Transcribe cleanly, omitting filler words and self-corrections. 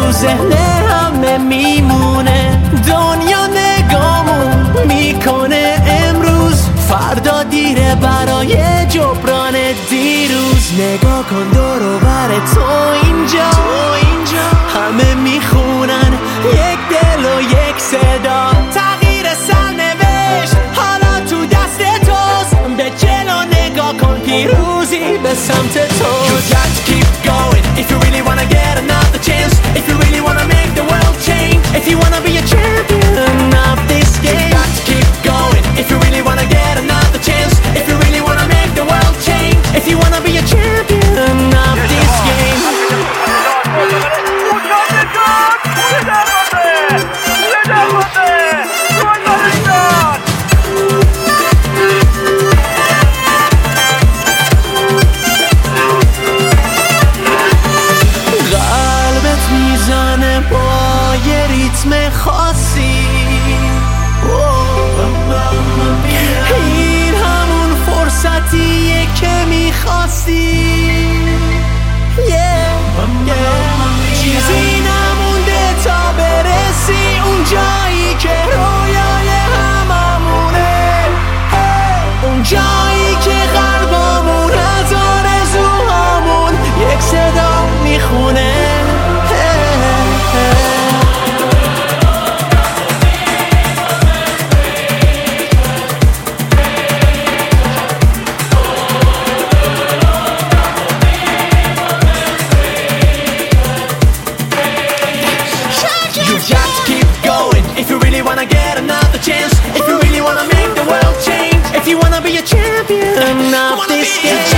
تو ذهن همه میمونه. دنیا نگامون میکنه امروز، فردا دیره برای جبران دیروز. نگاه کن دور و بر تو اینجا همه میخونن یک دل و یک صدا. تغییر سرنوشت حالا تو دست توست، به جلو نگاه کن پیروزی به سمت توست. You got to keep going if you really wanna get another chance. If you really wanna make the world change. If you wanna be a champion of this game. You got to keep going if you really wanna get another chance. If you really wanna make the world change. If you wanna be a champion of this game. قلبت میزنه با یه ریتم خاصی، این همون فرصتیه که میخواستی. چیزی نمونده تا برسی اون جایی که رویای هممونه، اون جایی که قلبمون از آرزوهامون یک صدا میخونه. You got to keep going if you really wanna get another chance. If you really wanna make the world change. If you wanna be a champion of this game.